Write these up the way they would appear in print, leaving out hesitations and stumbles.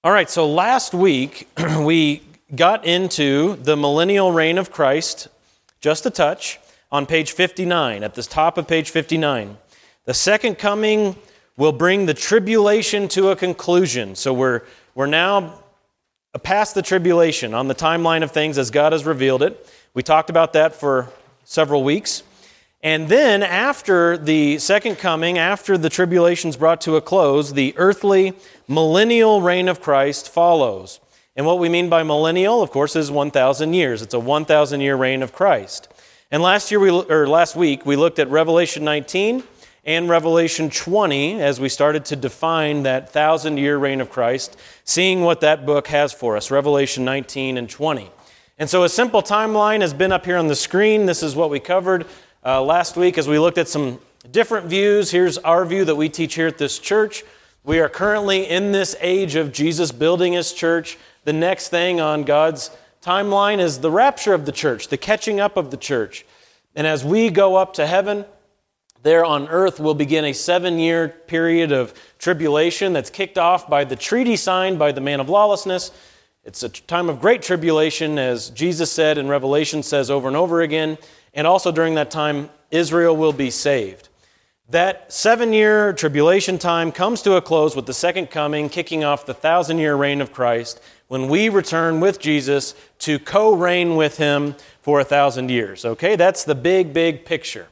All right, so last week we got into the millennial reign of Christ, just a touch, on page 59, at the top of page 59. The second coming will bring the tribulation to a conclusion. So we're now past the tribulation on the timeline of things as God has revealed it. We talked about that for several weeks. And then after the second coming, after the tribulation's brought to a close, the earthly millennial reign of Christ follows. And what we mean by millennial, of course, is 1,000 years. It's a 1,000-year reign of Christ. And last week, we looked at Revelation 19 and Revelation 20 as we started to define that 1,000-year reign of Christ, seeing what that book has for us, Revelation 19 and 20. And so a simple timeline has been up here on the screen. This is what we covered last week as we looked at some different views. Here's our view that we teach here at this church. We are currently in this age of Jesus building His church. The next thing on God's timeline is the rapture of the church, the catching up of the church. And as we go up to heaven, there on earth will begin a 7-year period of tribulation that's kicked off by the treaty signed by the man of lawlessness. It's a time of great tribulation, as Jesus said and Revelation says over and over again. And also during that time, Israel will be saved. That 7-year tribulation time comes to a close with the second coming, kicking off the 1,000-year reign of Christ, when we return with Jesus to co-reign with Him for 1,000 years. Okay, that's the big picture.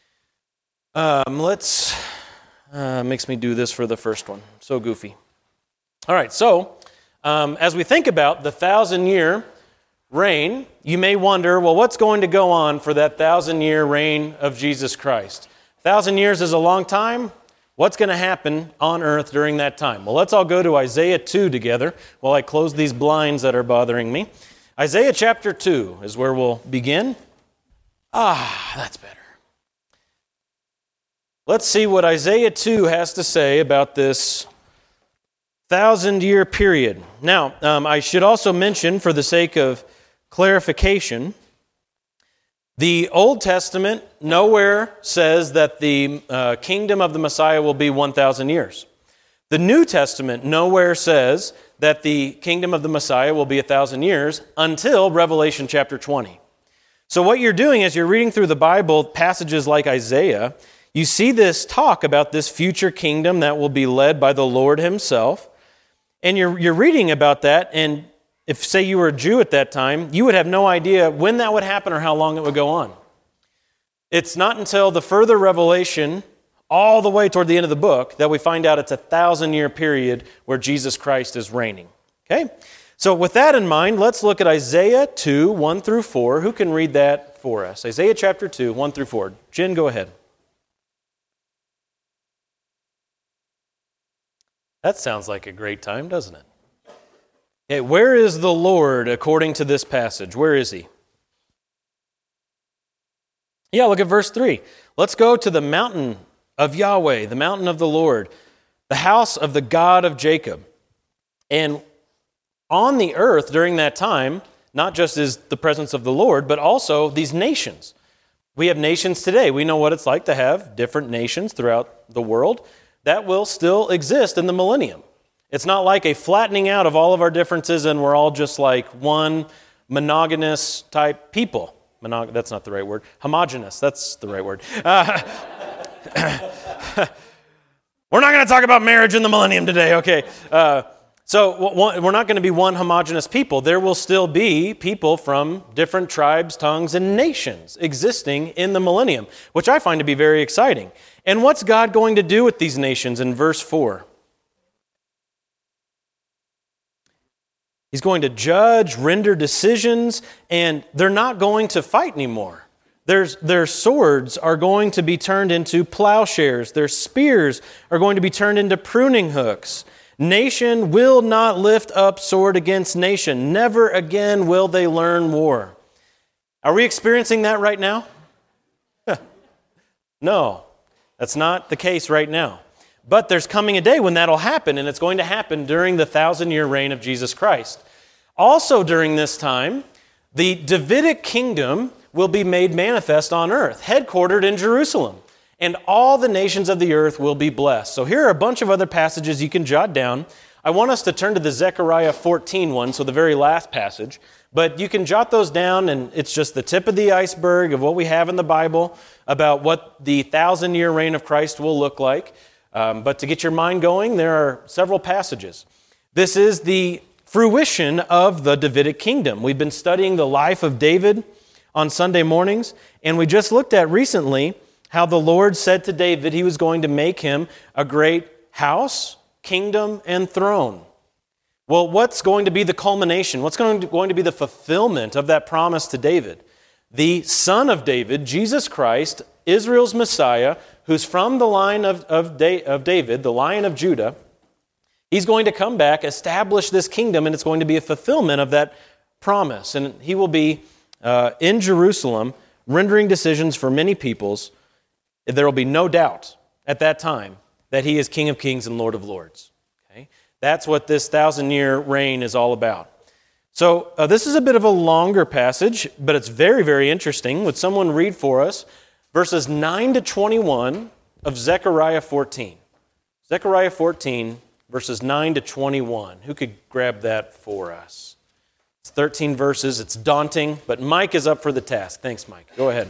Makes me do this for the first one. So goofy. All right, so as we think about the 1,000-year reign, you may wonder, well, what's going to go on for that 1,000-year reign of Jesus Christ? 1,000 years is a long time. What's going to happen on earth during that time? Well, let's all go to Isaiah 2 together while I close these blinds that are bothering me. Isaiah chapter 2 is where we'll begin. That's better. Let's see what Isaiah 2 has to say about this 1,000-year period. Now, I should also mention, for the sake of clarification, the Old Testament nowhere says that the kingdom of the Messiah will be 1,000 years. The New Testament nowhere says that the kingdom of the Messiah will be 1,000 years until Revelation chapter 20. So what you're doing as you're reading through the Bible, passages like Isaiah, you see this talk about this future kingdom that will be led by the Lord Himself, and you're reading about that, and if, say, you were a Jew at that time, you would have no idea when that would happen or how long it would go on. It's not until the further revelation, all the way toward the end of the book, that we find out it's a 1,000-year period where Jesus Christ is reigning. Okay? So with that in mind, let's look at Isaiah 2, 1 through 4. Who can read that for us? Isaiah chapter 2, 1 through 4. Jen, go ahead. That sounds like a great time, doesn't it? Okay, where is the Lord according to this passage? Where is He? Yeah, look at verse 3. Let's go to the mountain of Yahweh, the mountain of the Lord, the house of the God of Jacob. And on the earth during that time, not just is the presence of the Lord, but also these nations. We have nations today. We know what it's like to have different nations throughout the world. That will still exist in the millennium. It's not like a flattening out of all of our differences and we're all just like one monogamous type people. That's not the right word. Homogeneous, that's the right word. We're not going to talk about marriage in the millennium today, okay. So we're not going to be one homogeneous people. There will still be people from different tribes, tongues, and nations existing in the millennium, which I find to be very exciting. And what's God going to do with these nations in verse 4? He's going to judge, render decisions, and they're not going to fight anymore. Their swords are going to be turned into plowshares. Their spears are going to be turned into pruning hooks. Nation will not lift up sword against nation. Never again will they learn war. Are we experiencing that right now? No, that's not the case right now. But there's coming a day when that'll happen, and it's going to happen during the 1,000-year reign of Jesus Christ. Also during this time, the Davidic kingdom will be made manifest on earth, headquartered in Jerusalem. And all the nations of the earth will be blessed. So here are a bunch of other passages you can jot down I want us to turn to the Zechariah 14 one, so the very last passage. But you can jot those down, and it's just the tip of the iceberg of what we have in the Bible about what the 1,000-year reign of Christ will look like. But to get your mind going, there are several passages. This is the fruition of the Davidic kingdom. We've been studying the life of David on Sunday mornings, and we just looked at recently how the Lord said to David he was going to make him a great house, kingdom, and throne. Well, what's going to be the culmination? What's going to be the fulfillment of that promise to David? The Son of David, Jesus Christ, Israel's Messiah, who's from the line of David, the Lion of Judah, he's going to come back, establish this kingdom, and it's going to be a fulfillment of that promise. And he will be in Jerusalem, rendering decisions for many peoples. There will be no doubt at that time that he is King of Kings and Lord of Lords. Okay? That's what this 1,000-year reign is all about. So this is a bit of a longer passage, but it's very, very interesting. Would someone read for us verses 9 to 21 of Zechariah 14? Zechariah 14, verses 9 to 21. Who could grab that for us? It's 13 verses. It's daunting, but Mike is up for the task. Thanks, Mike. Go ahead.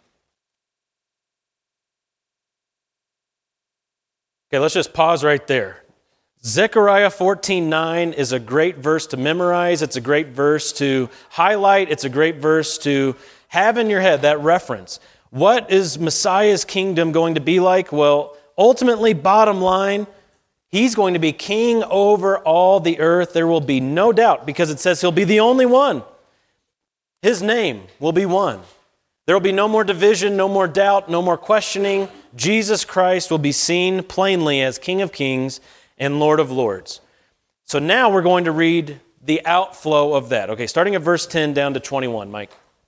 Okay, let's just pause right there. Zechariah 14:9 is a great verse to memorize. It's a great verse to highlight. It's a great verse to have in your head, that reference. What is Messiah's kingdom going to be like? Well, ultimately, bottom line, he's going to be king over all the earth. There will be no doubt, because it says he'll be the only one. His name will be one. There will be no more division, no more doubt, no more questioning. Jesus Christ will be seen plainly as King of Kings and Lord of Lords. So now we're going to read the outflow of that. Okay, starting at verse 10 down to 21, Mike.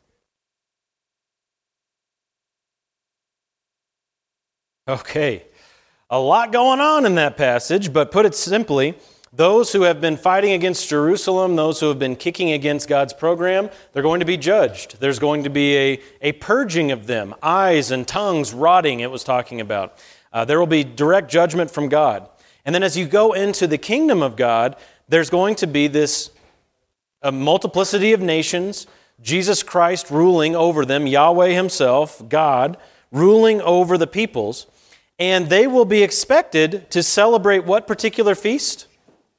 Okay, a lot going on in that passage, but put it simply, those who have been fighting against Jerusalem, those who have been kicking against God's program, they're going to be judged. There's going to be a purging of them, eyes and tongues rotting, it was talking about. There will be direct judgment from God. And then as you go into the kingdom of God, there's going to be this multiplicity of nations, Jesus Christ ruling over them, Yahweh himself, God, ruling over the peoples, and they will be expected to celebrate what particular feast?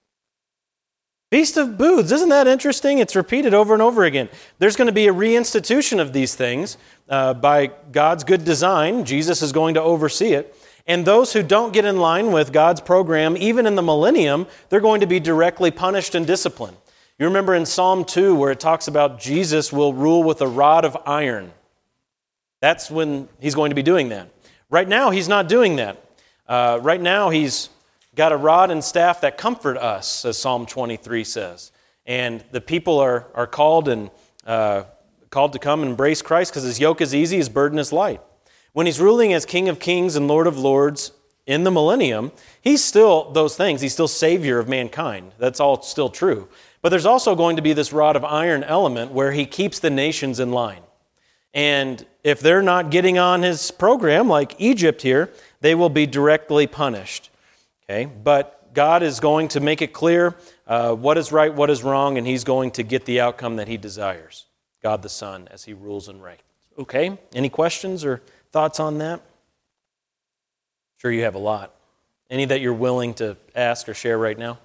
Feast of Booths. Isn't that interesting? It's repeated over and over again. There's going to be a reinstitution of these things by God's good design. Jesus is going to oversee it. And those who don't get in line with God's program, even in the millennium, they're going to be directly punished and disciplined. You remember in Psalm 2 where it talks about Jesus will rule with a rod of iron. That's when he's going to be doing that. Right now, he's not doing that. Right now, he's got a rod and staff that comfort us, as Psalm 23 says. And the people are called to come and embrace Christ because his yoke is easy, his burden is light. When he's ruling as King of Kings and Lord of Lords in the millennium, he's still those things. He's still Savior of mankind. That's all still true. But there's also going to be this rod of iron element where he keeps the nations in line. And if they're not getting on his program, like Egypt here, they will be directly punished. Okay? But God is going to make it clear what is right, what is wrong, and he's going to get the outcome that he desires. God the Son, as he rules and reigns. Okay? Any questions or thoughts on that? Sure you have a lot. Any that you're willing to ask or share right now?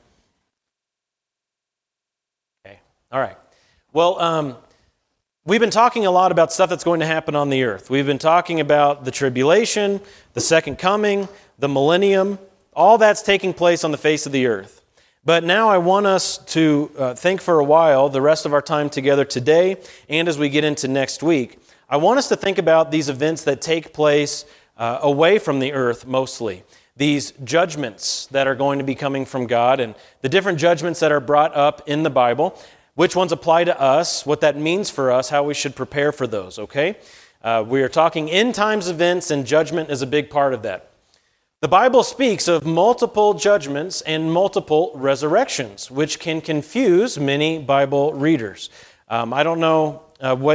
Okay. All right. Well, we've been talking a lot about stuff that's going to happen on the earth. We've been talking about the tribulation, the second coming, the millennium. All that's taking place on the face of the earth. But now I want us to think for a while, the rest of our time together today, and as we get into next week, I want us to think about these events that take place away from the earth mostly. These judgments that are going to be coming from God and the different judgments that are brought up in the Bible, which ones apply to us, what that means for us, how we should prepare for those, okay? We are talking end times events, and judgment is a big part of that. The Bible speaks of multiple judgments and multiple resurrections, which can confuse many Bible readers. I don't know what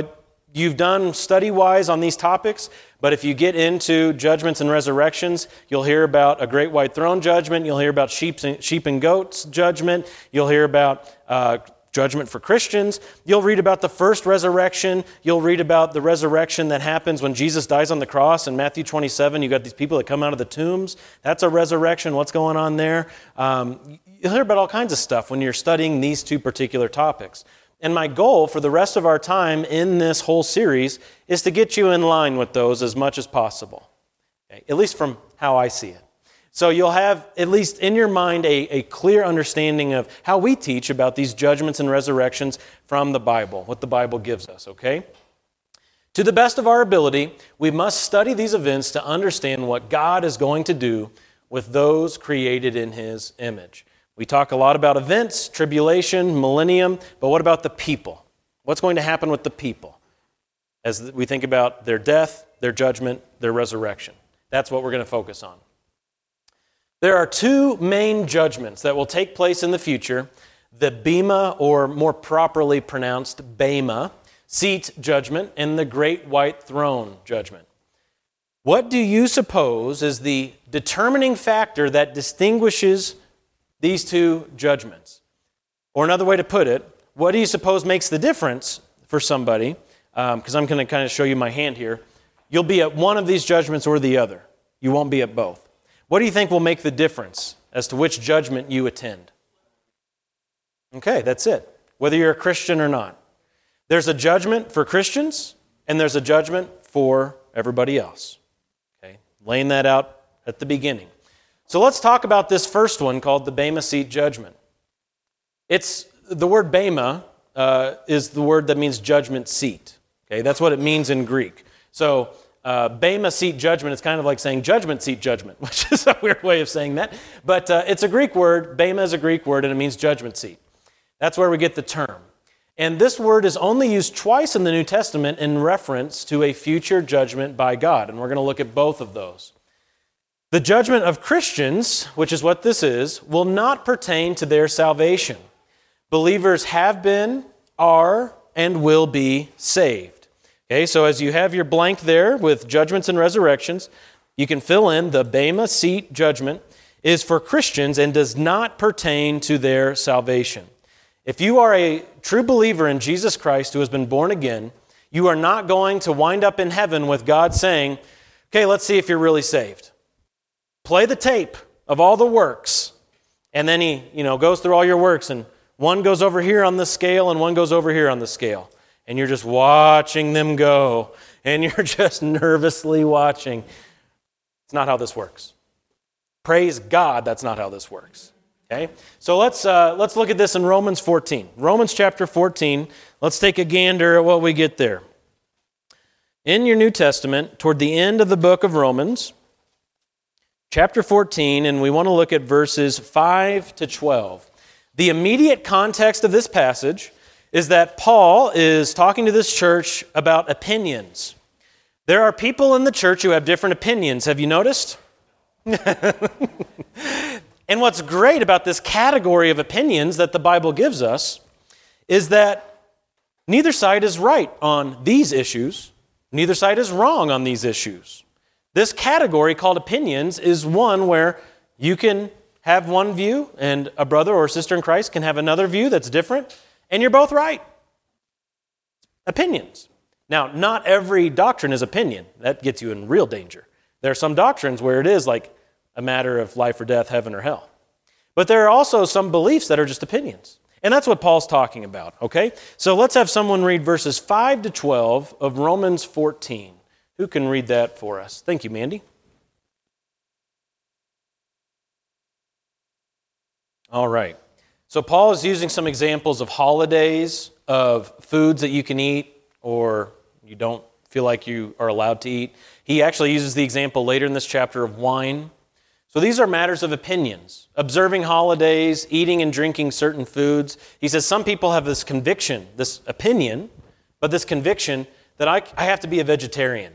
you've done study-wise on these topics, but if you get into judgments and resurrections, you'll hear about a great white throne judgment, you'll hear about sheep and goats judgment, you'll hear about judgment for Christians, you'll read about the first resurrection, you'll read about the resurrection that happens when Jesus dies on the cross. In Matthew 27, you got these people that come out of the tombs. That's a resurrection. What's going on there? You'll hear about all kinds of stuff when you're studying these two particular topics. And my goal for the rest of our time in this whole series is to get you in line with those as much as possible, okay? At least from how I see it. So you'll have, at least in your mind, a clear understanding of how we teach about these judgments and resurrections from the Bible, what the Bible gives us, okay? To the best of our ability, we must study these events to understand what God is going to do with those created in His image. We talk a lot about events, tribulation, millennium, but what about the people? What's going to happen with the people as we think about their death, their judgment, their resurrection? That's what we're going to focus on. There are two main judgments that will take place in the future: the Bema, or more properly pronounced Bema, seat judgment, and the Great White Throne judgment. What do you suppose is the determining factor that distinguishes these two judgments? Or another way to put it, what do you suppose makes the difference for somebody? Because I'm going to kind of show you my hand here. You'll be at one of these judgments or the other. You won't be at both. What do you think will make the difference as to which judgment you attend? Okay, that's it. Whether you're a Christian or not. There's a judgment for Christians, and there's a judgment for everybody else. Okay, laying that out at the beginning. So let's talk about this first one called the Bema Seat Judgment. It's the word Bema is the word that means judgment seat. Okay, that's what it means in Greek. So Bema Seat Judgment is kind of like saying judgment seat judgment, which is a weird way of saying that. But it's a Greek word. Bema is a Greek word, and it means judgment seat. That's where we get the term. And this word is only used twice in the New Testament in reference to a future judgment by God. And we're going to look at both of those. The judgment of Christians, which is what this is, will not pertain to their salvation. Believers have been, are, and will be saved. Okay, so as you have your blank there with judgments and resurrections, you can fill in the Bema Seat Judgment is for Christians and does not pertain to their salvation. If you are a true believer in Jesus Christ who has been born again, you are not going to wind up in heaven with God saying, okay, let's see if you're really saved. Play the tape of all the works. And then he, goes through all your works, and one goes over here on the scale and one goes over here on the scale. And you're just watching them go, and you're just nervously watching. It's not how this works. Praise God, that's not how this works. Okay? So let's look at this in Romans 14. Romans chapter 14, let's take a gander at what we get there. In your New Testament, toward the end of the book of Romans, chapter 14, and we want to look at verses 5 to 12. The immediate context of this passage is that Paul is talking to this church about opinions. There are people in the church who have different opinions. Have you noticed? And what's great about this category of opinions that the Bible gives us is that neither side is right on these issues. Neither side is wrong on these issues. This category called opinions is one where you can have one view and a brother or sister in Christ can have another view that's different, and you're both right. Opinions. Now, not every doctrine is opinion. That gets you in real danger. There are some doctrines where it is like a matter of life or death, heaven or hell. But there are also some beliefs that are just opinions. And that's what Paul's talking about, okay? So let's have someone read verses 5 to 12 of Romans 14. Who can read that for us? Thank you, Mandy. All right. So Paul is using some examples of holidays, of foods that you can eat or you don't feel like you are allowed to eat. He actually uses the example later in this chapter of wine. So these are matters of opinions. Observing holidays, eating and drinking certain foods. He says some people have this conviction, this opinion, but this conviction that I have to be a vegetarian.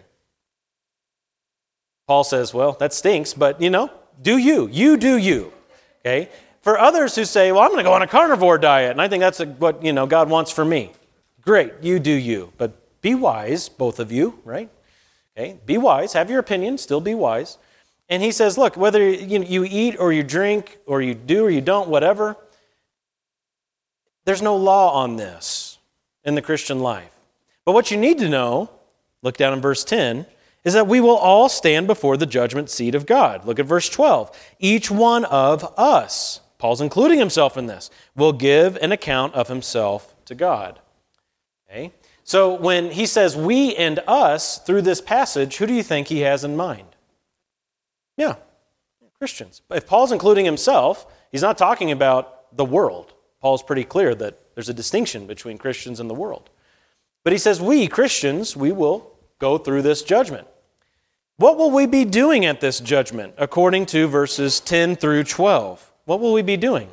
Paul says, well, that stinks, but do you. You do you. Okay? For others who say, well, I'm going to go on a carnivore diet, and I think that's what God wants for me. Great, you do you, but Be wise, both of you, right? Okay, be wise, have your opinion, still be wise. And he says, look, whether you eat or you drink or you do or you don't, whatever, there's no law on this in the Christian life. But what you need to know, look down in verse 10, is that we will all stand before the judgment seat of God. Look at verse 12. Each one of us, Paul's including himself in this, will give an account of himself to God. Okay? So when he says we and us through this passage, who do you think he has in mind? Yeah, Christians. If Paul's including himself, he's not talking about the world. Paul's pretty clear that there's a distinction between Christians and the world. But he says we, Christians, we will go through this judgment. What will we be doing at this judgment according to verses 10 through 12? What will we be doing?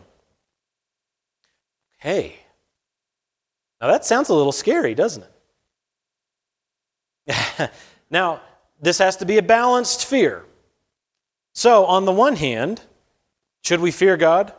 Hey, now that sounds a little scary, doesn't it? Now, this has to be a balanced fear. So, on the one hand, should we fear God?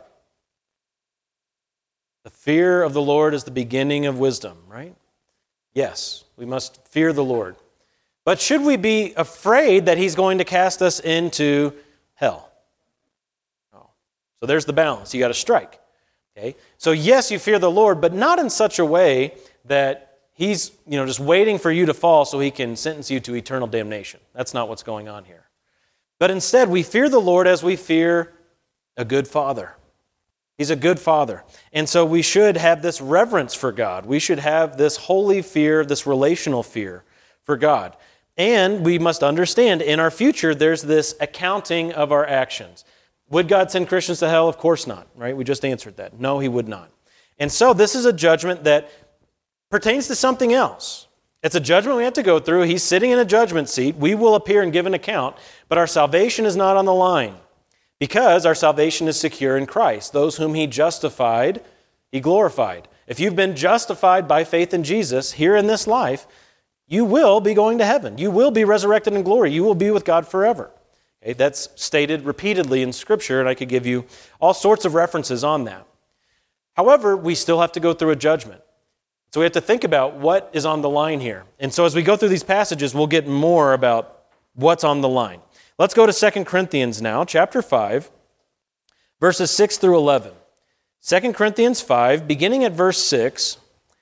The fear of the Lord is the beginning of wisdom, right? Yes, we must fear the Lord. But should we be afraid that he's going to cast us into hell? No. So there's the balance. You got to strike. Okay? So yes, you fear the Lord, but not in such a way that he's, just waiting for you to fall so he can sentence you to eternal damnation. That's not what's going on here. But instead, we fear the Lord as we fear a good father. He's a good father. And so we should have this reverence for God. We should have this holy fear, this relational fear for God. And we must understand in our future, there's this accounting of our actions. Would God send Christians to hell? Of course not, right? We just answered that. No, he would not. And so this is a judgment that pertains to something else. It's a judgment we have to go through. He's sitting in a judgment seat. We will appear and give an account, but our salvation is not on the line because our salvation is secure in Christ. Those whom he justified, he glorified. If you've been justified by faith in Jesus here in this life, you will be going to heaven. You will be resurrected in glory. You will be with God forever. Okay, that's stated repeatedly in Scripture, and I could give you all sorts of references on that. However, we still have to go through a judgment. So we have to think about what is on the line here. And so as we go through these passages, we'll get more about what's on the line. Let's go to 2 Corinthians now, chapter 5, verses 6 through 11. 2 Corinthians 5, beginning at verse 6.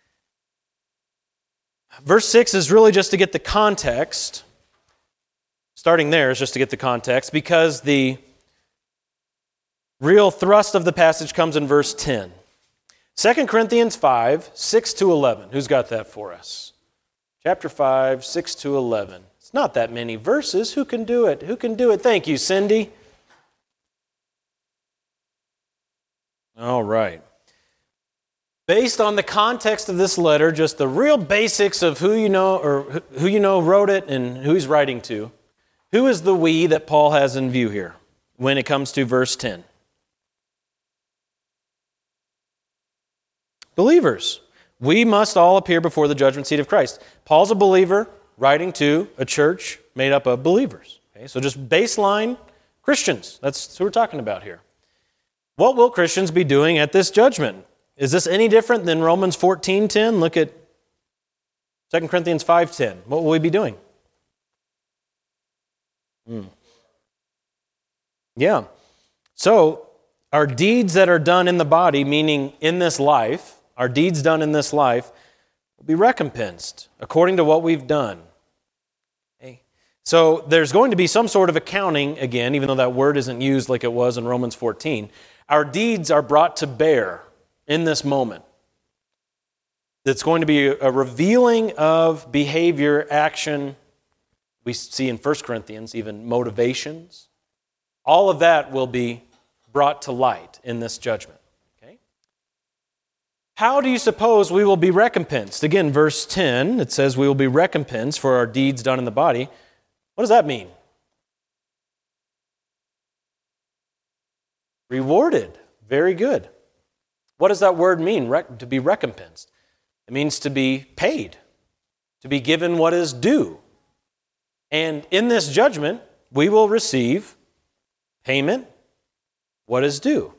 Verse 6 is really just to get the context. Starting there is just to get the context because the real thrust of the passage comes in verse 10. 2 Corinthians 5, 6 to 11. Who's got that for us? Chapter 5, 6 to 11. It's not that many verses. Who can do it? Who can do it? Thank you, Cindy. All right. Based on the context of this letter, just the real basics of who you know wrote it and who he's writing to, who is the we that Paul has in view here when it comes to verse 10? Believers. We must all appear before the judgment seat of Christ. Paul's a believer writing to a church made up of believers. Okay, so just baseline Christians. That's who we're talking about here. What will Christians be doing at this judgment? Is this any different than Romans 14:10? Look at 2 Corinthians 5:10. What will we be doing? Yeah. So our deeds that are done in the body, meaning in this life, our deeds done in this life will be recompensed according to what we've done. Okay. So there's going to be some sort of accounting, again, even though that word isn't used like it was in Romans 14. Our deeds are brought to bear in this moment. It's going to be a revealing of behavior, action. We see in 1 Corinthians even motivations. All of that will be brought to light in this judgment. Okay? How do you suppose we will be recompensed? Again, verse 10, it says we will be recompensed for our deeds done in the body. What does that mean? Rewarded. Very good. What does that word mean, to be recompensed? It means to be paid, to be given what is due. And in this judgment, we will receive payment, what is due.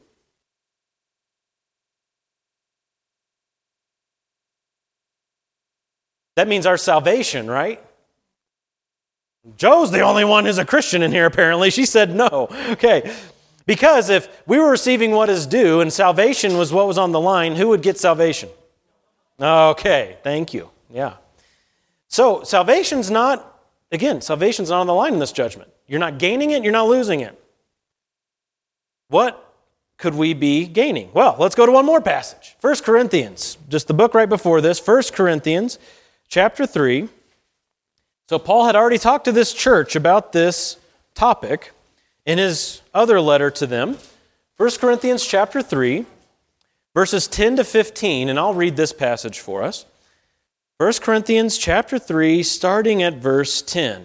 That means our salvation, right? Joe's the only one who's a Christian in here, apparently. She said no. Okay. Because if we were receiving what is due and salvation was what was on the line, who would get salvation? Okay. Thank you. Yeah. So salvation's not on the line in this judgment. You're not gaining it, you're not losing it. What could we be gaining? Well, let's go to one more passage. 1 Corinthians, just the book right before this, 1 Corinthians chapter 3. So Paul had already talked to this church about this topic in his other letter to them. 1 Corinthians chapter 3, verses 10 to 15, and I'll read this passage for us. 1 Corinthians chapter 3, starting at verse 10.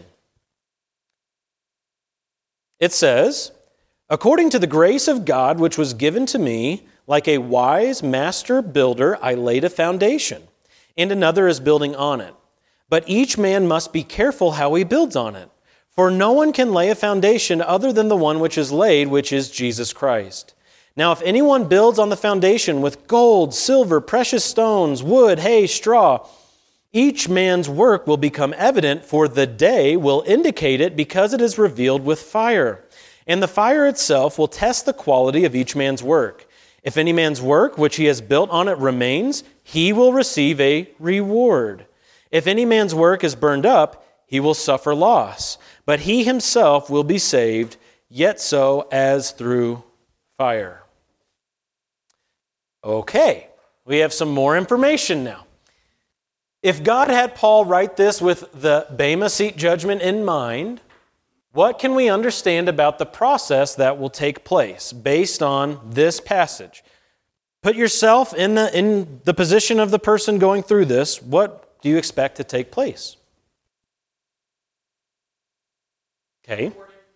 It says, "According to the grace of God which was given to me, like a wise master builder, I laid a foundation, and another is building on it. But each man must be careful how he builds on it. For no one can lay a foundation other than the one which is laid, which is Jesus Christ. Now if anyone builds on the foundation with gold, silver, precious stones, wood, hay, straw, each man's work will become evident, for the day will indicate it, because it is revealed with fire. And the fire itself will test the quality of each man's work. If any man's work which he has built on it remains, he will receive a reward. If any man's work is burned up, he will suffer loss, but he himself will be saved, yet so as through fire." Okay, we have some more information now. If God had Paul write this with the Bema Seat judgment in mind, what can we understand about the process that will take place based on this passage? Put yourself in the position of the person going through this. What do you expect to take place? Okay.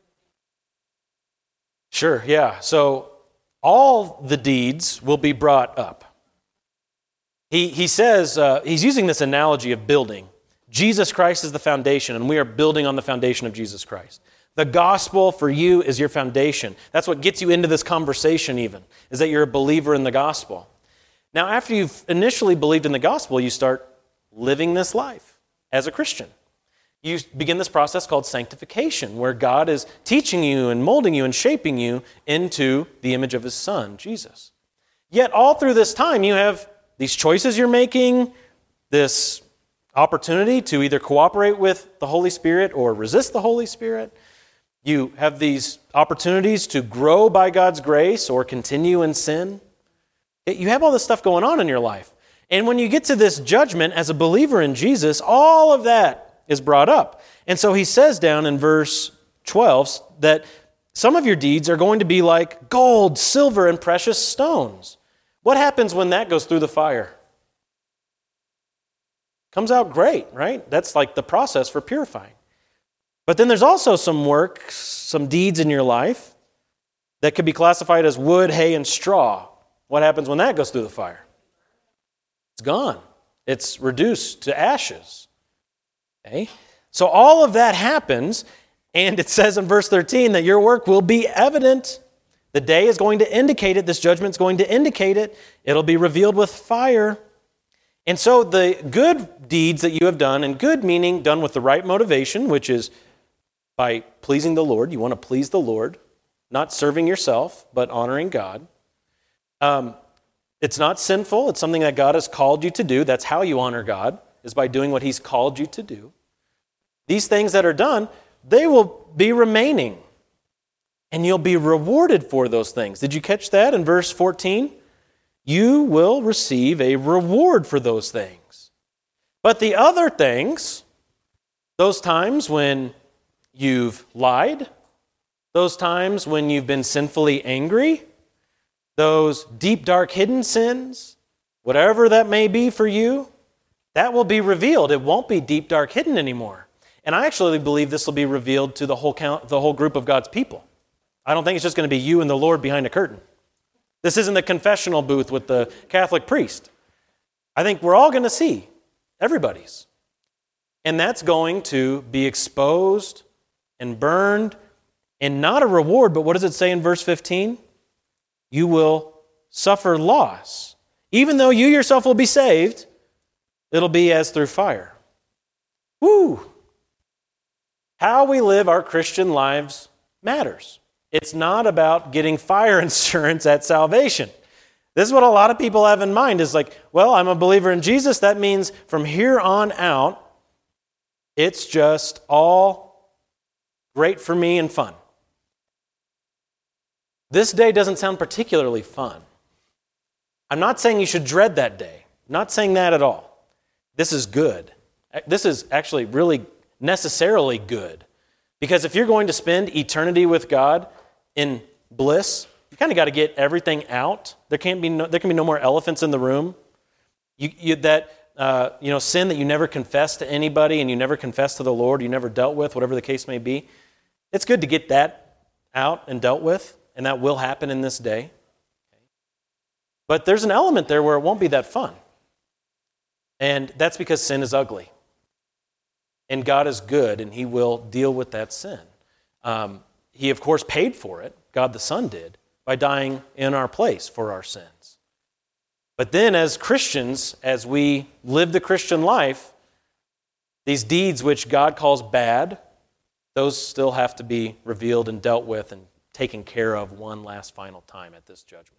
Sure, yeah. So all the deeds will be brought up. He says, he's using this analogy of building. Jesus Christ is the foundation, and we are building on the foundation of Jesus Christ. The gospel for you is your foundation. That's what gets you into this conversation even, is that you're a believer in the gospel. Now, after you've initially believed in the gospel, you start living this life as a Christian. You begin this process called sanctification, where God is teaching you and molding you and shaping you into the image of His Son, Jesus. Yet all through this time, you have these choices you're making, this opportunity to either cooperate with the Holy Spirit or resist the Holy Spirit. You have these opportunities to grow by God's grace or continue in sin. You have all this stuff going on in your life. And when you get to this judgment as a believer in Jesus, all of that is brought up. And so he says down in verse 12 that some of your deeds are going to be like gold, silver, and precious stones. What happens when that goes through the fire? Comes out great, right? That's like the process for purifying. But then there's also some work, some deeds in your life that could be classified as wood, hay, and straw. What happens when that goes through the fire? It's gone. It's reduced to ashes. Okay? So all of that happens, and it says in verse 13 that your work will be evident. The day is going to indicate it. This judgment is going to indicate it. It'll be revealed with fire. And so the good deeds that you have done, and good meaning done with the right motivation, which is by pleasing the Lord. You want to please the Lord, not serving yourself, but honoring God. It's not sinful. It's something that God has called you to do. That's how you honor God, is by doing what He's called you to do. These things that are done, they will be remaining. And you'll be rewarded for those things. Did you catch that in verse 14? You will receive a reward for those things. But the other things, those times when you've lied, those times when you've been sinfully angry, those deep, dark, hidden sins, whatever that may be for you, that will be revealed. It won't be deep, dark, hidden anymore. And I actually believe this will be revealed to the whole group of God's people. I don't think it's just going to be you and the Lord behind a curtain. This isn't the confessional booth with the Catholic priest. I think we're all going to see everybody's. And that's going to be exposed and burned, and not a reward, but what does it say in verse 15? You will suffer loss. Even though you yourself will be saved, it'll be as through fire. Woo! How we live our Christian lives matters. It's not about getting fire insurance at salvation. This is what a lot of people have in mind is like, well, I'm a believer in Jesus. That means from here on out, it's just all great for me and fun. This day doesn't sound particularly fun. I'm not saying you should dread that day. I'm not saying that at all. This is good. This is actually really necessarily good. Because if you're going to spend eternity with God in bliss, you kind of got to get everything out. There can be no more elephants in the room. Sin that you never confessed to anybody and you never confessed to the Lord, you never dealt with, whatever the case may be. It's good to get that out and dealt with, and that will happen in this day. But there's an element there where it won't be that fun. And that's because sin is ugly. And God is good, and he will deal with that sin. He, of course, paid for it, God the Son did, by dying in our place for our sins. But then as Christians, as we live the Christian life, these deeds which God calls bad, those still have to be revealed and dealt with and taken care of one last final time at this judgment.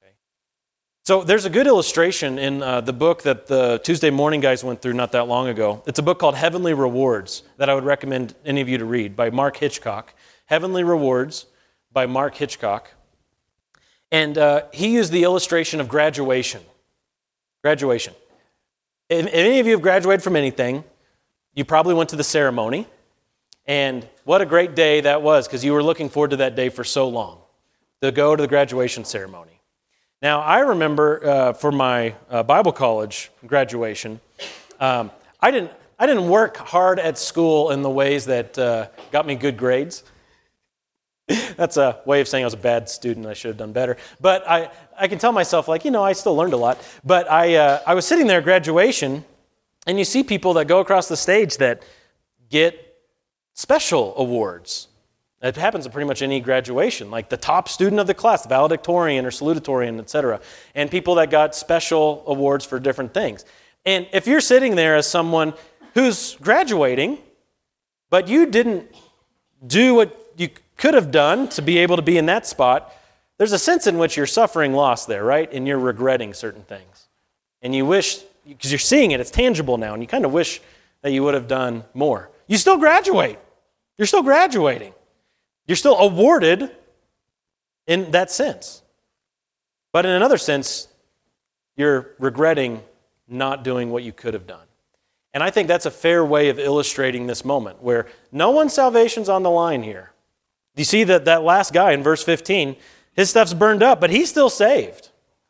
So there's a good illustration in the book that the Tuesday morning guys went through not that long ago. It's a book called Heavenly Rewards that I would recommend any of you to read by Mark Hitchcock. Heavenly Rewards by Mark Hitchcock. And he used the illustration of graduation. Graduation. If any of you have graduated from anything, you probably went to the ceremony. And what a great day that was because you were looking forward to that day for so long, to go to the graduation ceremony. Now, I remember for my Bible college graduation, I didn't work hard at school in the ways that got me good grades. That's a way of saying I was a bad student. I should have done better. But I can tell myself, I still learned a lot. But I was sitting there at graduation, and you see people that go across the stage that get special awards. It happens at pretty much any graduation, like the top student of the class, the valedictorian or salutatorian, etc., and people that got special awards for different things. And if you're sitting there as someone who's graduating, but you didn't do what you could have done to be able to be in that spot, there's a sense in which you're suffering loss there, right? And you're regretting certain things. And you wish, because you're seeing it, it's tangible now, and you kind of wish that you would have done more. You still graduate. You're still graduating. You're still awarded in that sense. But in another sense, you're regretting not doing what you could have done. And I think that's a fair way of illustrating this moment where no one's salvation's on the line here. Do you see that last guy in verse 15? His stuff's burned up, but he's still saved.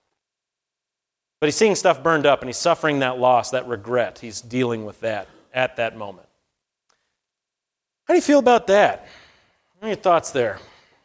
But he's seeing stuff burned up and he's suffering that loss, that regret. He's dealing with that at that moment. How do you feel about that? What are your thoughts there?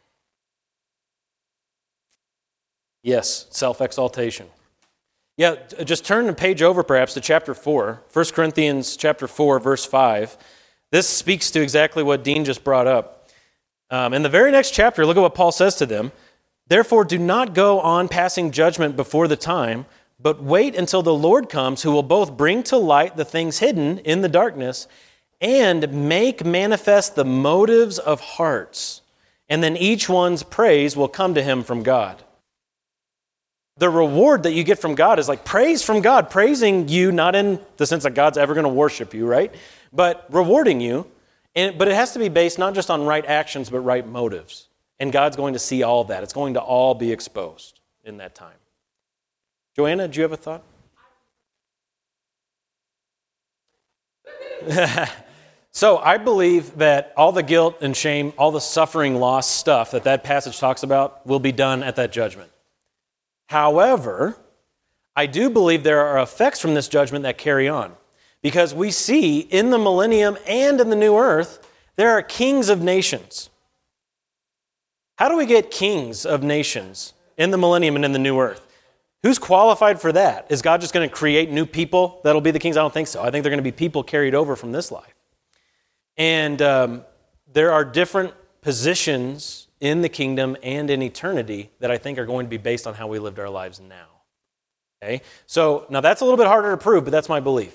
Yes, self-exaltation. Yeah, just turn the page over perhaps to chapter 4, 1 Corinthians chapter 4, verse 5. This speaks to exactly what Dean just brought up. In the very next chapter, look at what Paul says to them. Therefore, do not go on passing judgment before the time, but wait until the Lord comes, who will both bring to light the things hidden in the darkness and make manifest the motives of hearts. And then each one's praise will come to him from God. The reward that you get from God is like praise from God, praising you, not in the sense that God's ever going to worship you, right? But rewarding you. But it has to be based not just on right actions, but right motives. And God's going to see all that. It's going to all be exposed in that time. Joanna, do you have a thought? So I believe that all the guilt and shame, all the suffering, loss stuff that passage talks about will be done at that judgment. However, I do believe there are effects from this judgment that carry on. Because we see in the millennium and in the new earth, there are kings of nations. How do we get kings of nations in the millennium and in the new earth? Who's qualified for that? Is God just going to create new people that'll be the kings? I don't think so. I think they're going to be people carried over from this life. And there are different positions in the kingdom and in eternity that I think are going to be based on how we lived our lives now. Okay? So now that's a little bit harder to prove, but that's my belief.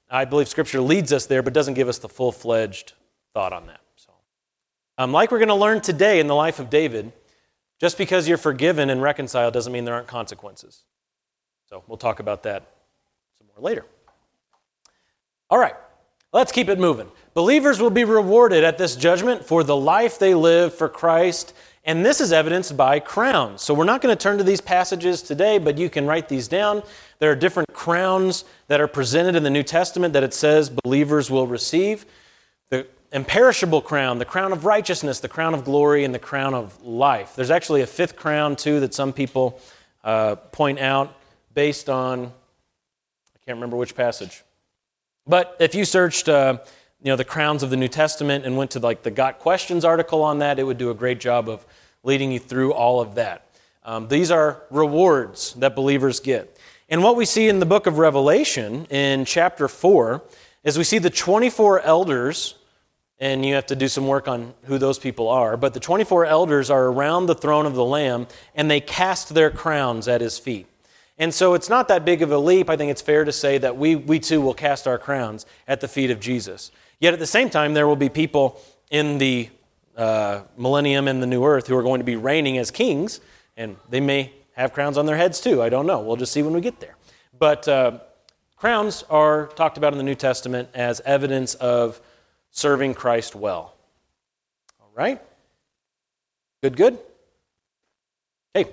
I believe Scripture leads us there, but doesn't give us the full-fledged thought on that. So, like we're going to learn today in the life of David, just because you're forgiven and reconciled doesn't mean there aren't consequences. So we'll talk about that some more later. All right, let's keep it moving. Believers will be rewarded at this judgment for the life they live for Christ, and this is evidenced by crowns. So we're not going to turn to these passages today, but you can write these down. There are different crowns that are presented in the New Testament that it says believers will receive. The imperishable crown, the crown of righteousness, the crown of glory, and the crown of life. There's actually a fifth crown, too, that some people point out based on, I can't remember which passage. But if you searched the crowns of the New Testament and went to like the Got Questions article on that, it would do a great job of leading you through all of that. These are rewards that believers get. And what we see in the book of Revelation in chapter 4 is we see the 24 elders, and you have to do some work on who those people are, but the 24 elders are around the throne of the Lamb, and they cast their crowns at his feet. And so it's not that big of a leap. I think it's fair to say that we too will cast our crowns at the feet of Jesus. Yet at the same time, there will be people in the millennium and the new earth who are going to be reigning as kings, and they may have crowns on their heads too. I don't know. We'll just see when we get there. But crowns are talked about in the New Testament as evidence of serving Christ well. All right? Good? Okay.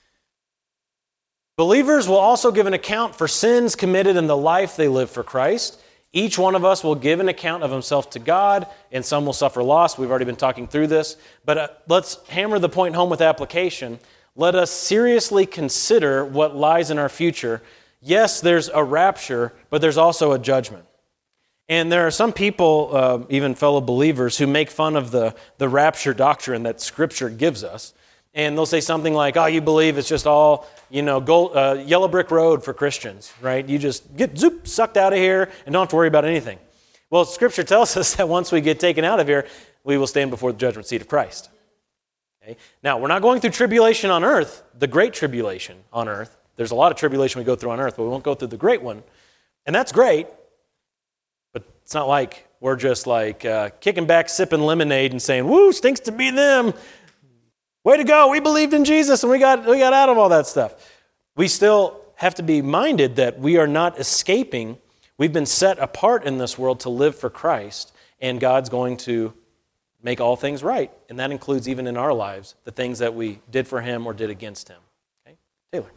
Believers will also give an account for sins committed in the life they live for Christ. Each one of us will give an account of himself to God, and some will suffer loss. We've already been talking through this. But let's hammer the point home with application. Let us seriously consider what lies in our future. Yes, there's a rapture, but there's also a judgment. And there are some people, even fellow believers, who make fun of the rapture doctrine that Scripture gives us. And they'll say something like, oh, you believe it's just all, yellow brick road for Christians, right? You just get sucked out of here and don't have to worry about anything. Well, Scripture tells us that once we get taken out of here, we will stand before the judgment seat of Christ. Okay? Now, we're not going through tribulation on earth, the great tribulation on earth. There's a lot of tribulation we go through on earth, but we won't go through the great one. And that's great, but it's not like we're just like kicking back, sipping lemonade and saying, woo, stinks to be them. Way to go, we believed in Jesus and we got out of all that stuff. We still have to be minded that we are not escaping. We've been set apart in this world to live for Christ, and God's going to make all things right. And that includes even in our lives, the things that we did for Him or did against Him. Okay, Taylor.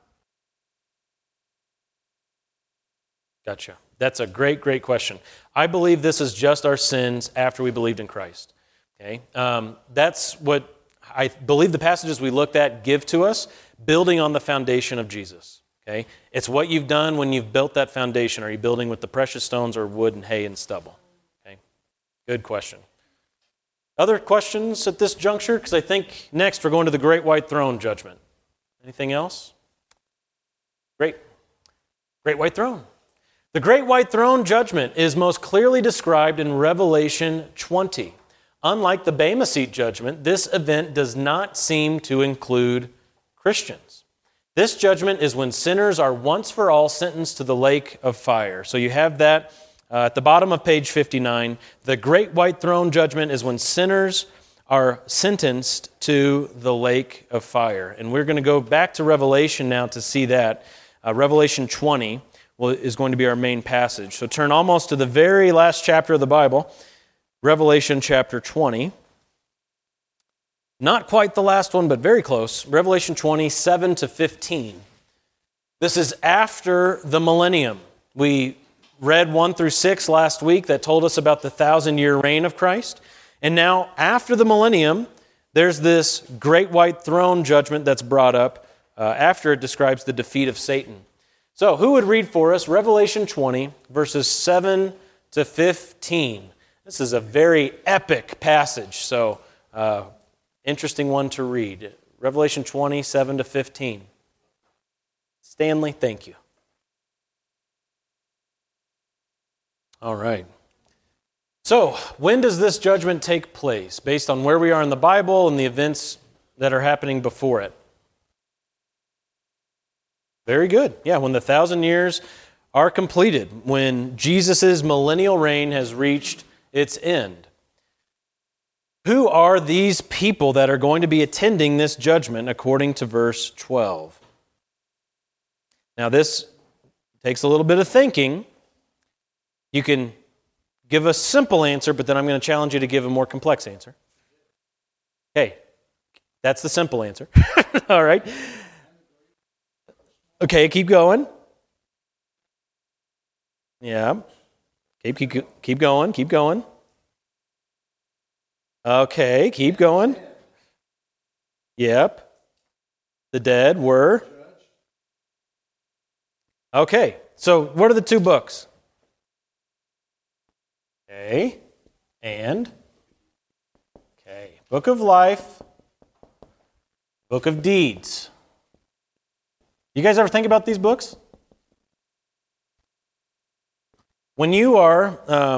Gotcha. That's a great question. I believe this is just our sins after we believed in Christ. Okay, that's what I believe the passages we looked at give to us, building on the foundation of Jesus. Okay, it's what you've done when you've built that foundation. Are you building with the precious stones or wood and hay and stubble? Okay, good question. Other questions at this juncture? Because I think next we're going to the Great White Throne judgment. Anything else? Great White Throne. The Great White Throne judgment is most clearly described in Revelation 20. Unlike the Bema Seat judgment, this event does not seem to include Christians. This judgment is when sinners are once for all sentenced to the lake of fire. So you have that at the bottom of page 59. The Great White Throne judgment is when sinners are sentenced to the lake of fire. And we're going to go back to Revelation now to see that. Revelation 20 is going to be our main passage. So turn almost to the very last chapter of the Bible. Revelation chapter 20. Not quite the last one, but very close. Revelation 20, 7 to 15. This is after the millennium. We read 1 through 6 last week that told us about the 1,000-year reign of Christ. And now, after the millennium, there's this Great White Throne judgment that's brought up after it describes the defeat of Satan. So, who would read for us Revelation 20, verses 7 to 15? This is a very epic passage, so interesting one to read. Revelation 20, 7 to 15. Stanley, thank you. All right. So, when does this judgment take place, based on where we are in the Bible and the events that are happening before it? Very good. Yeah, when the 1,000 years are completed, when Jesus' millennial reign has reached its end. Who are these people that are going to be attending this judgment according to verse 12? Now this takes a little bit of thinking. You can give a simple answer, but then I'm going to challenge you to give a more complex answer. Okay, that's the simple answer. All right. Okay, keep going. Yeah. Keep going. Okay, keep going. Yep. The dead were. Okay, so what are the two books? Okay, and? Okay, Book of Life, Book of Deeds. You guys ever think about these books? When you are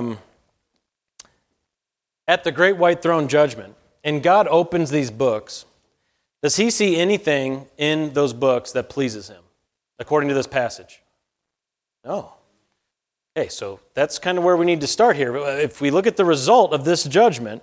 at the great white throne judgment, and God opens these books, does he see anything in those books that pleases him, according to this passage? No. Okay, so that's kind of where we need to start here. If we look at the result of this judgment,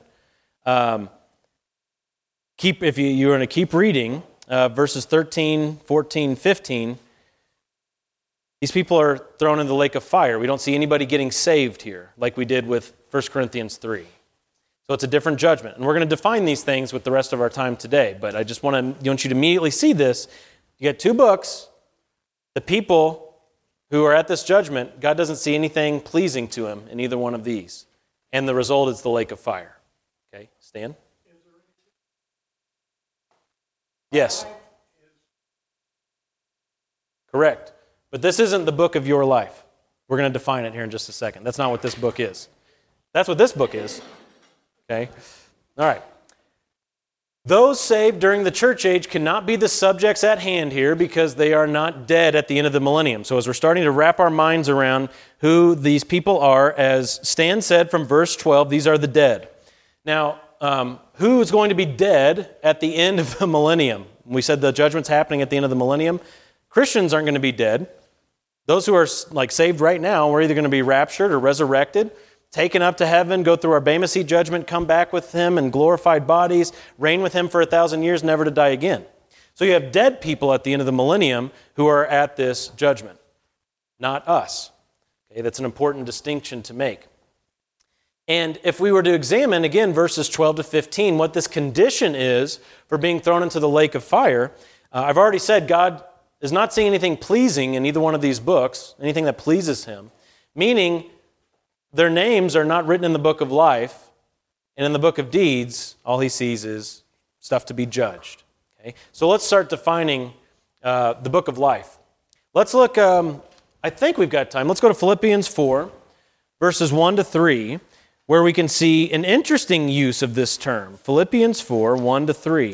if you're going to keep reading verses 13, 14, 15, these people are thrown in the lake of fire. We don't see anybody getting saved here, like we did with 1 Corinthians 3. So it's a different judgment. And we're going to define these things with the rest of our time today. But I just want you to immediately see this. You get two books. The people who are at this judgment, God doesn't see anything pleasing to him in either one of these. And the result is the lake of fire. Okay, Stan? Yes. Correct. But this isn't the book of your life. We're going to define it here in just a second. That's not what this book is. That's what this book is. Okay? All right. Those saved during the church age cannot be the subjects at hand here because they are not dead at the end of the millennium. So as we're starting to wrap our minds around who these people are, as Stan said from verse 12, these are the dead. Now, who is going to be dead at the end of the millennium? We said the judgment's happening at the end of the millennium. Christians aren't going to be dead. Those who are saved right now, we're either going to be raptured or resurrected, taken up to heaven, go through our Bema Seat judgment, come back with him in glorified bodies, reign with him for 1,000 years, never to die again. So you have dead people at the end of the millennium who are at this judgment, not us. Okay, that's an important distinction to make. And if we were to examine, again, verses 12 to 15, what this condition is for being thrown into the lake of fire, I've already said God is not seeing anything pleasing in either one of these books, anything that pleases him, meaning their names are not written in the book of life, and in the book of deeds, all he sees is stuff to be judged. Okay? So let's start defining the book of life. Let's look, I think we've got time. Let's go to Philippians 4, verses 1 to 3, where we can see an interesting use of this term. Philippians 4, 1 to 3.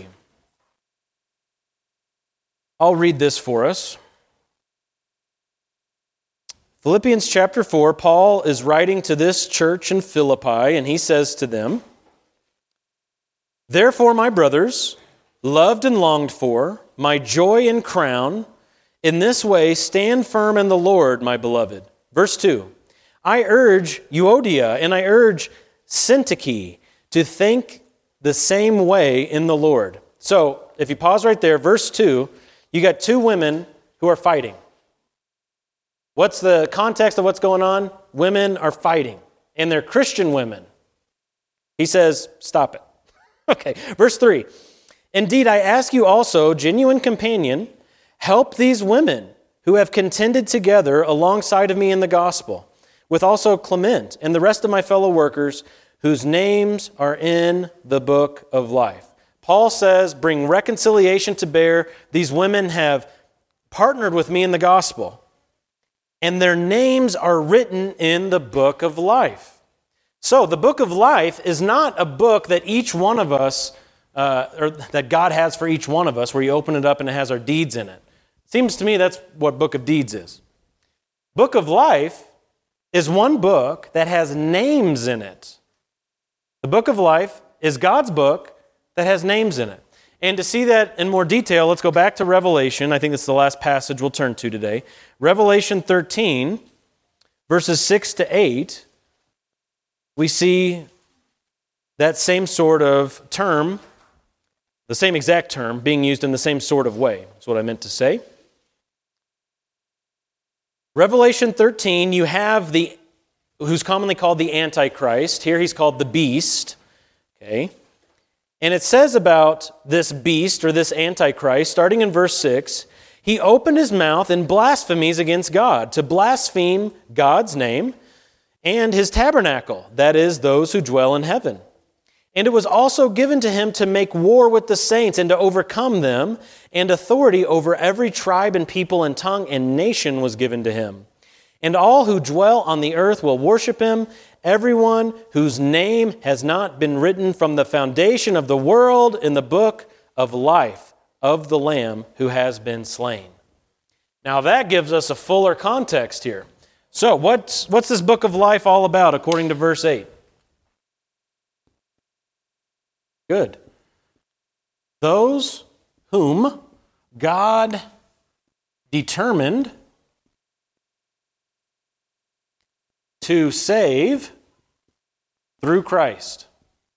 I'll read this for us. Philippians chapter 4, Paul is writing to this church in Philippi, and he says to them, "Therefore, my brothers, loved and longed for, my joy and crown, in this way stand firm in the Lord, my beloved." Verse 2, "I urge Euodia and I urge Syntyche to think the same way in the Lord." So, if you pause right there, verse 2, you got two women who are fighting. What's the context of what's going on? Women are fighting, and they're Christian women. He says, stop it. Okay, verse 3. "Indeed, I ask you also, genuine companion, help these women who have contended together alongside of me in the gospel, with also Clement and the rest of my fellow workers whose names are in the book of life." Paul says, bring reconciliation to bear. These women have partnered with me in the gospel, and their names are written in the book of life. So the book of life is not a book that each one of us, or that God has for each one of us, where you open it up and it has our deeds in it. Seems to me that's what book of deeds is. Book of life is one book that has names in it. The book of life is God's book that has names in it. And to see that in more detail, let's go back to Revelation. I think it's the last passage we'll turn to today. Revelation 13, verses 6 to 8, we see that same sort of term, the same exact term, being used in the same sort of way. That's what I meant to say. Revelation 13, you have who's commonly called the Antichrist. Here he's called the beast. Okay. And it says about this beast or this Antichrist, starting in verse 6, he opened his mouth in blasphemies against God, to blaspheme God's name and his tabernacle, that is, those who dwell in heaven. And it was also given to him to make war with the saints and to overcome them, and authority over every tribe and people and tongue and nation was given to him. And all who dwell on the earth will worship him, everyone whose name has not been written from the foundation of the world in the book of life of the Lamb who has been slain. Now that gives us a fuller context here. So what's this book of life all about according to verse 8? Good. Those whom God determined to save through Christ.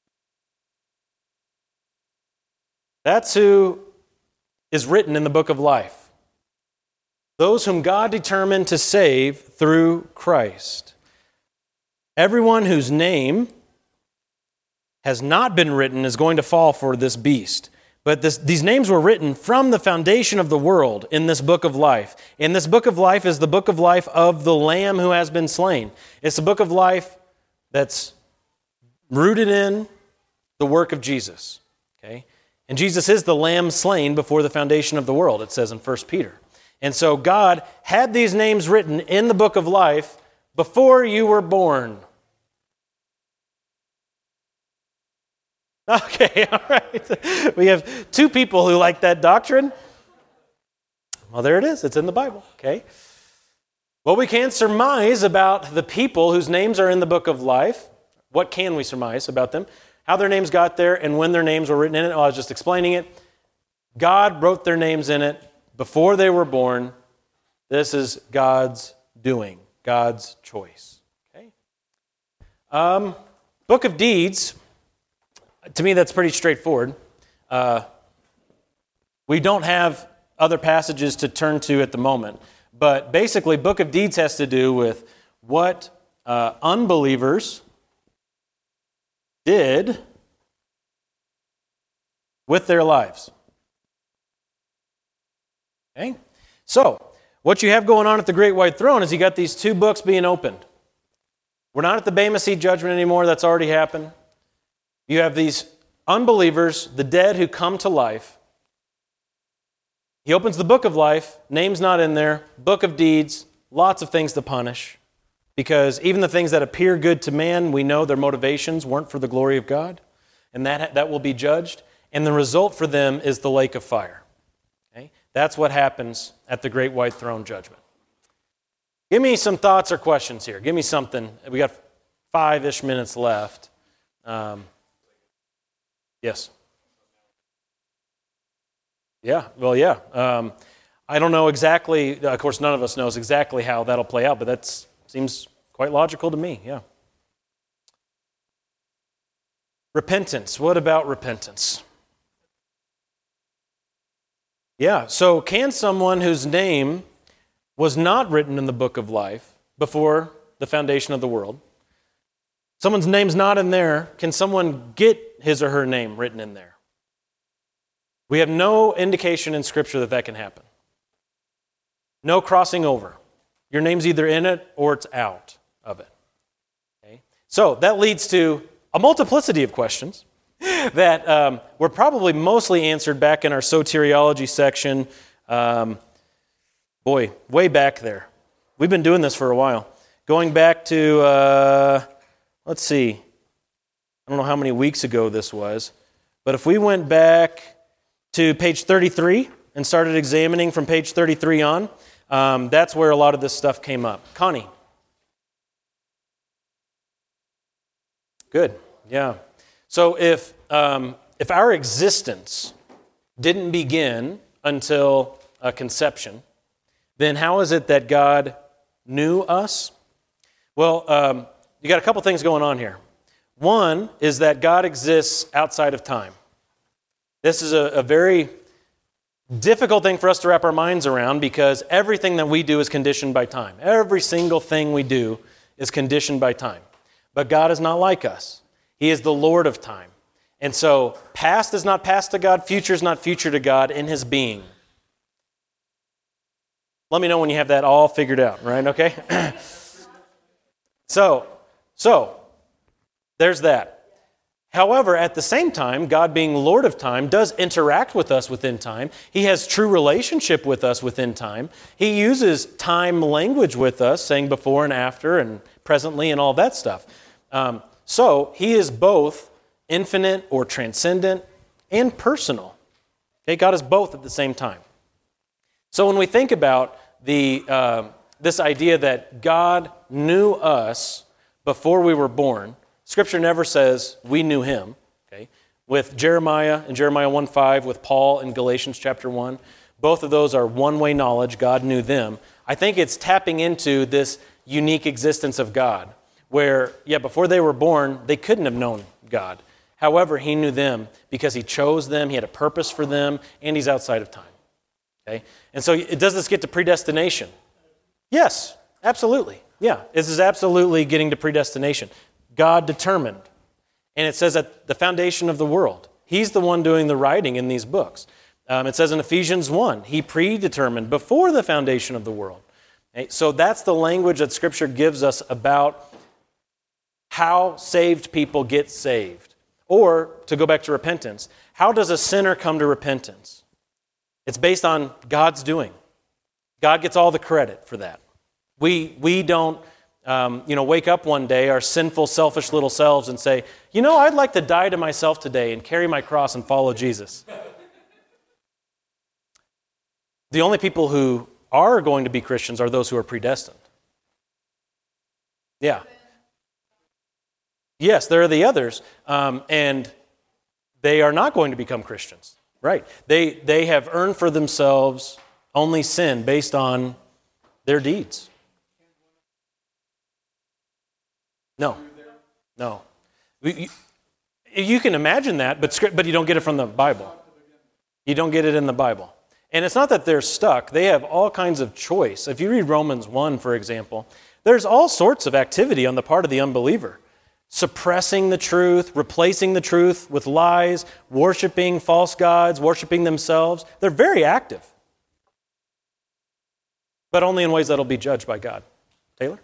That's who is written in the book of life. Those whom God determined to save through Christ. Everyone whose name has not been written is going to fall for this beast. But these names were written from the foundation of the world in this book of life. And this book of life is the book of life of the Lamb who has been slain. It's a book of life that's rooted in the work of Jesus. Okay? And Jesus is the Lamb slain before the foundation of the world, it says in 1 Peter. And so God had these names written in the book of life before you were born. Okay, all right. We have two people who like that doctrine. Well, there it is. It's in the Bible, okay? What we can surmise about the people whose names are in the book of life, what can we surmise about them? How their names got there and when their names were written in it. Oh, I was just explaining it. God wrote their names in it before they were born. This is God's doing, God's choice, okay? Book of Deeds. To me, that's pretty straightforward. We don't have other passages to turn to at the moment. But basically, Book of Deeds has to do with what unbelievers did with their lives. Okay? So, what you have going on at the Great White Throne is you got these two books being opened. We're not at the Bema Seat judgment anymore. That's already happened. You have these unbelievers, the dead who come to life. He opens the book of life, name's not in there, book of deeds, lots of things to punish. Because even the things that appear good to man, we know their motivations weren't for the glory of God. And that will be judged. And the result for them is the lake of fire. Okay? That's what happens at the Great White Throne judgment. Give me some thoughts or questions here. Give me something. We got 5-ish minutes left. Yes. Yeah, well, yeah. I don't know exactly, of course, none of us knows exactly how that'll play out, but that seems quite logical to me, yeah. Repentance. What about repentance? Yeah, so can someone whose name was not written in the book of life before the foundation of the world, someone's name's not in there, can someone get his or her name written in there? We have no indication in Scripture that can happen. No crossing over. Your name's either in it or it's out of it. Okay? So that leads to a multiplicity of questions that were probably mostly answered back in our soteriology section. Way back there. We've been doing this for a while. Going back to, let's see, I don't know how many weeks ago this was, but if we went back to page 33 and started examining from page 33 on, that's where a lot of this stuff came up. Connie. Good, yeah. So if our existence didn't begin until conception, then how is it that God knew us? Well, you got a couple things going on here. One is that God exists outside of time. This is a very difficult thing for us to wrap our minds around because everything that we do is conditioned by time. Every single thing we do is conditioned by time. But God is not like us. He is the Lord of time. And so past is not past to God, future is not future to God in His being. Let me know when you have that all figured out, right? Okay? So, there's that. However, at the same time, God being Lord of time does interact with us within time. He has true relationship with us within time. He uses time language with us, saying before and after and presently and all that stuff. So He is both infinite or transcendent and personal. Okay, God is both at the same time. So when we think about this idea that God knew us before we were born, Scripture never says we knew Him. Okay? With Jeremiah in Jeremiah 1:5, with Paul in Galatians chapter 1, both of those are one-way knowledge. God knew them. I think it's tapping into this unique existence of God, where, before they were born, they couldn't have known God. However, He knew them because He chose them, He had a purpose for them, and He's outside of time. Okay? And so does this get to predestination? Yes, absolutely. Yeah, this is absolutely getting to predestination. God determined. And it says at the foundation of the world. He's the one doing the writing in these books. It says in Ephesians 1, He predetermined before the foundation of the world. Okay? So that's the language that Scripture gives us about how saved people get saved. Or, to go back to repentance, how does a sinner come to repentance? It's based on God's doing. God gets all the credit for that. We don't wake up one day, our sinful, selfish little selves, and say, I'd like to die to myself today and carry my cross and follow Jesus. The only people who are going to be Christians are those who are predestined. Yeah. Yes, there are the others, and they are not going to become Christians. Right. They have earned for themselves only sin based on their deeds. No. You can imagine that, but you don't get it from the Bible. You don't get it in the Bible. And it's not that they're stuck. They have all kinds of choice. If you read Romans 1, for example, there's all sorts of activity on the part of the unbeliever. Suppressing the truth, replacing the truth with lies, worshiping false gods, worshiping themselves. They're very active. But only in ways that will be judged by God. Taylor?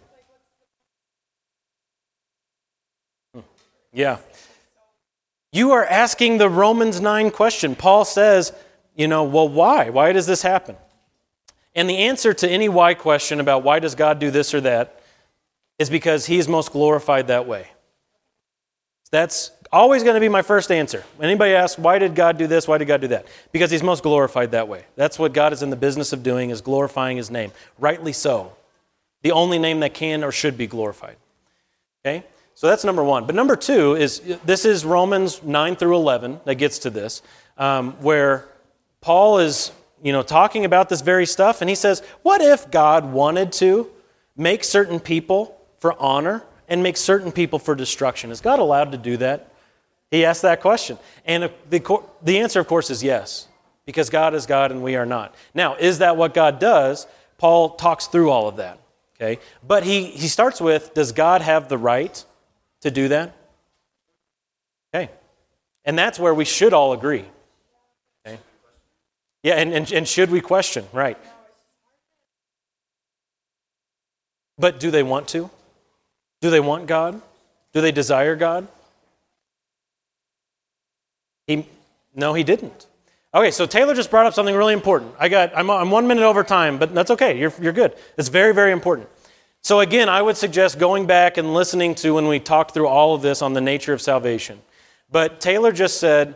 Yeah. You are asking the Romans 9 question. Paul says, why? Why does this happen? And the answer to any why question about why does God do this or that is because He is most glorified that way. That's always going to be my first answer. When anybody asks, why did God do this? Why did God do that? Because He's most glorified that way. That's what God is in the business of doing, is glorifying His name. Rightly so. The only name that can or should be glorified. Okay? So that's number one. But number two this is Romans 9 through 11 that gets to this, where Paul is, talking about this very stuff, and he says, what if God wanted to make certain people for honor and make certain people for destruction? Is God allowed to do that? He asked that question. And the answer, of course, is yes, because God is God and we are not. Now, is that what God does? Paul talks through all of that. Okay, but he starts with, does God have the right to do that? Okay, and that's where we should all agree. Okay, yeah, and should we question? Right. But do they want to? Do they want God? Do they desire God? No, he didn't. Okay, so Taylor just brought up something really important. I'm 1 minute over time, but that's okay. You're good. It's very, very important. So again, I would suggest going back and listening to when we talked through all of this on the nature of salvation. But Taylor just said,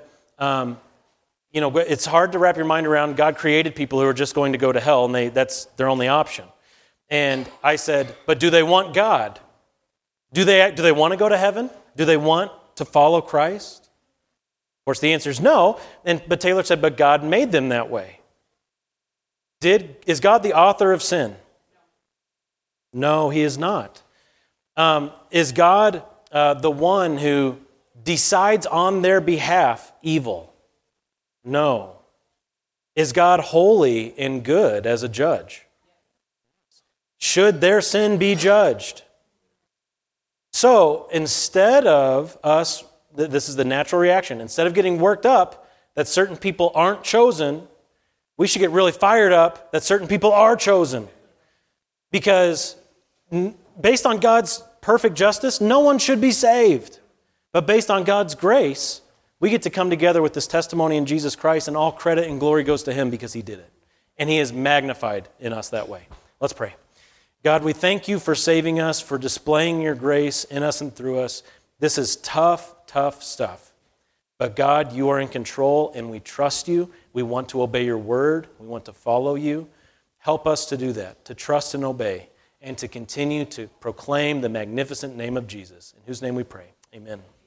it's hard to wrap your mind around God created people who are just going to go to hell, and that's their only option. And I said, but do they want God? Do they want to go to heaven? Do they want to follow Christ? Of course, the answer is no. But Taylor said, but God made them that way. Is God the author of sin? No, he is not. Is God the one who decides on their behalf evil? No. Is God holy and good as a judge? Should their sin be judged? So instead of us, this is the natural reaction, instead of getting worked up that certain people aren't chosen, we should get really fired up that certain people are chosen. Because based on God's perfect justice, no one should be saved. But based on God's grace, we get to come together with this testimony in Jesus Christ, and all credit and glory goes to him because he did it. And he is magnified in us that way. Let's pray. God, we thank you for saving us, for displaying your grace in us and through us. This is tough, tough stuff. But God, you are in control, and we trust you. We want to obey your word. We want to follow you. Help us to do that, to trust and obey, and to continue to proclaim the magnificent name of Jesus, in whose name we pray. Amen.